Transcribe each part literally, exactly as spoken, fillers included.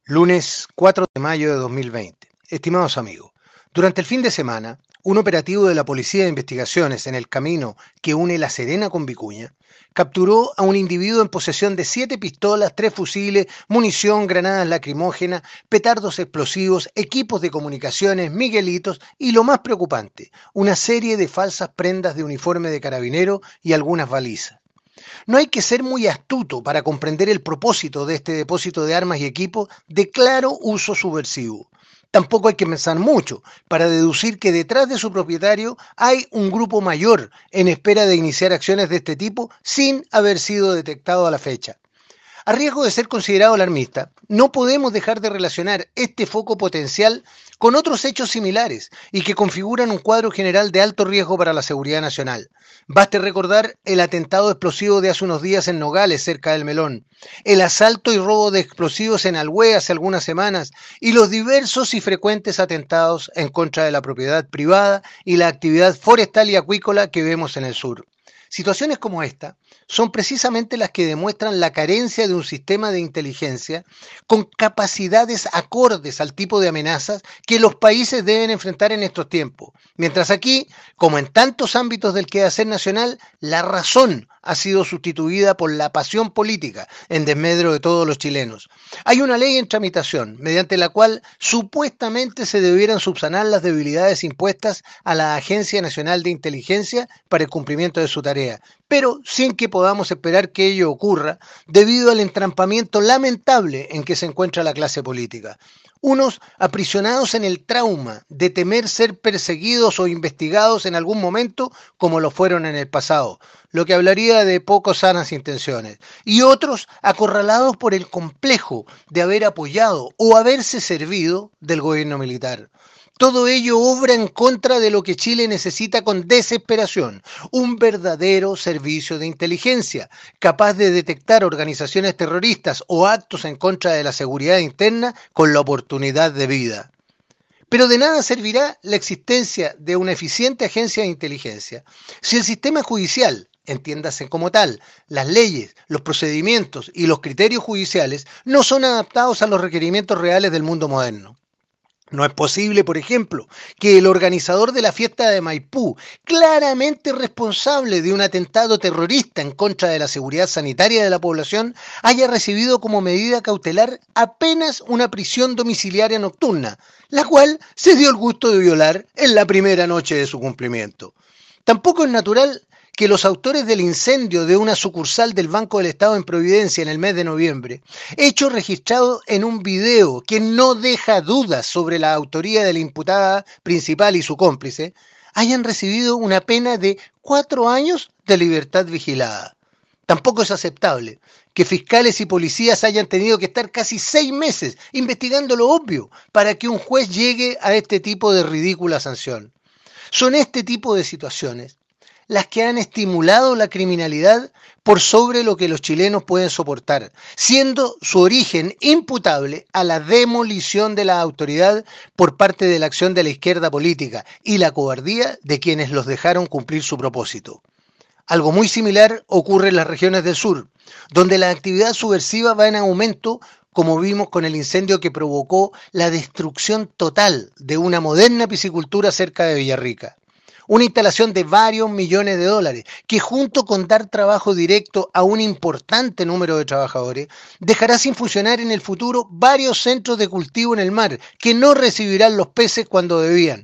Lunes cuatro de mayo de dos mil veinte. Estimados amigos, durante el fin de semana, un operativo de la Policía de Investigaciones en el camino que une La Serena con Vicuña capturó a un individuo en posesión de siete pistolas, tres fusiles, munición, granadas lacrimógenas, petardos explosivos, equipos de comunicaciones, miguelitos y, lo más preocupante, una serie de falsas prendas de uniforme de carabinero y algunas balizas. No hay que ser muy astuto para comprender el propósito de este depósito de armas y equipos de claro uso subversivo. Tampoco hay que pensar mucho para deducir que detrás de su propietario hay un grupo mayor en espera de iniciar acciones de este tipo sin haber sido detectado a la fecha. A riesgo de ser considerado alarmista, no podemos dejar de relacionar este foco potencial con otros hechos similares y que configuran un cuadro general de alto riesgo para la seguridad nacional. Baste recordar el atentado explosivo de hace unos días en Nogales, cerca del Melón, el asalto y robo de explosivos en Alhué hace algunas semanas y los diversos y frecuentes atentados en contra de la propiedad privada y la actividad forestal y acuícola que vemos en el sur. Situaciones como esta son precisamente las que demuestran la carencia de un sistema de inteligencia con capacidades acordes al tipo de amenazas que los países deben enfrentar en estos tiempos. Mientras aquí, como en tantos ámbitos del quehacer nacional, la razón ha sido sustituida por la pasión política en desmedro de todos los chilenos. Hay una ley en tramitación mediante la cual supuestamente se debieran subsanar las debilidades impuestas a la Agencia Nacional de Inteligencia para el cumplimiento de su tarea, pero sin que podamos esperar que ello ocurra debido al entrampamiento lamentable en que se encuentra la clase política. Unos aprisionados en el trauma de temer ser perseguidos o investigados en algún momento como lo fueron en el pasado, lo que hablaría de poco sanas intenciones, y otros acorralados por el complejo de haber apoyado o haberse servido del gobierno militar. Todo ello obra en contra de lo que Chile necesita con desesperación, un verdadero servicio de inteligencia, capaz de detectar organizaciones terroristas o actos en contra de la seguridad interna con la oportunidad debida. Pero de nada servirá la existencia de una eficiente agencia de inteligencia si el sistema judicial, entiéndase como tal, las leyes, los procedimientos y los criterios judiciales no son adaptados a los requerimientos reales del mundo moderno. No es posible, por ejemplo, que el organizador de la fiesta de Maipú, claramente responsable de un atentado terrorista en contra de la seguridad sanitaria de la población, haya recibido como medida cautelar apenas una prisión domiciliaria nocturna, la cual se dio el gusto de violar en la primera noche de su cumplimiento. Tampoco es natural que los autores del incendio de una sucursal del Banco del Estado en Providencia en el mes de noviembre, hecho registrado en un video que no deja dudas sobre la autoría de la imputada principal y su cómplice, hayan recibido una pena de cuatro años de libertad vigilada. Tampoco es aceptable que fiscales y policías hayan tenido que estar casi seis meses investigando lo obvio para que un juez llegue a este tipo de ridícula sanción. Son este tipo de situaciones las que han estimulado la criminalidad por sobre lo que los chilenos pueden soportar, siendo su origen imputable a la demolición de la autoridad por parte de la acción de la izquierda política y la cobardía de quienes los dejaron cumplir su propósito. Algo muy similar ocurre en las regiones del sur, donde la actividad subversiva va en aumento, como vimos con el incendio que provocó la destrucción total de una moderna piscicultura cerca de Villarrica. Una instalación de varios millones de dólares, que junto con dar trabajo directo a un importante número de trabajadores, dejará sin funcionar en el futuro varios centros de cultivo en el mar, que no recibirán los peces cuando debían.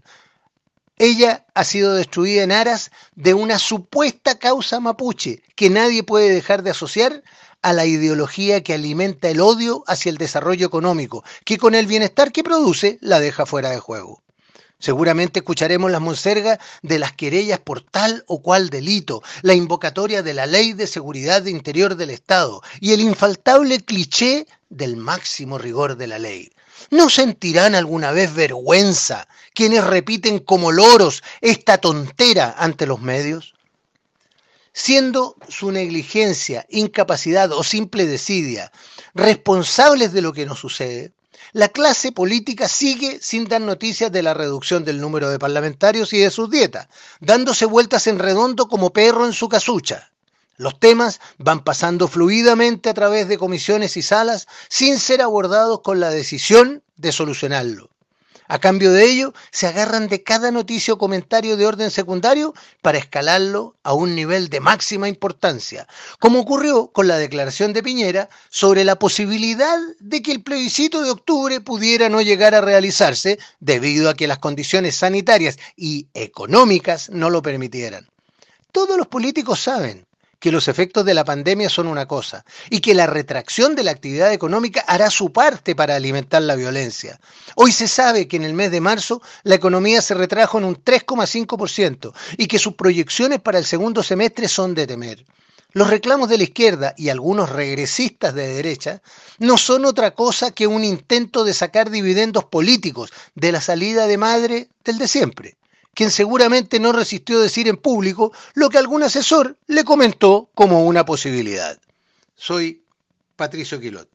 Ella ha sido destruida en aras de una supuesta causa mapuche, que nadie puede dejar de asociar a la ideología que alimenta el odio hacia el desarrollo económico, que con el bienestar que produce la deja fuera de juego. Seguramente escucharemos las monsergas de las querellas por tal o cual delito, la invocatoria de la Ley de Seguridad Interior del Estado y el infaltable cliché del máximo rigor de la ley. ¿No sentirán alguna vez vergüenza quienes repiten como loros esta tontera ante los medios? Siendo su negligencia, incapacidad o simple desidia responsables de lo que nos sucede, la clase política sigue sin dar noticias de la reducción del número de parlamentarios y de sus dietas, dándose vueltas en redondo como perro en su casucha. Los temas van pasando fluidamente a través de comisiones y salas sin ser abordados con la decisión de solucionarlo. A cambio de ello, se agarran de cada noticia o comentario de orden secundario para escalarlo a un nivel de máxima importancia, como ocurrió con la declaración de Piñera sobre la posibilidad de que el plebiscito de octubre pudiera no llegar a realizarse debido a que las condiciones sanitarias y económicas no lo permitieran. Todos los políticos saben que los efectos de la pandemia son una cosa y que la retracción de la actividad económica hará su parte para alimentar la violencia. Hoy se sabe que en el mes de marzo la economía se retrajo en un tres coma cinco por ciento y que sus proyecciones para el segundo semestre son de temer. Los reclamos de la izquierda y algunos regresistas de derecha no son otra cosa que un intento de sacar dividendos políticos de la salida de madre del de siempre, quien seguramente no resistió decir en público lo que algún asesor le comentó como una posibilidad. Soy Patricio Quilot.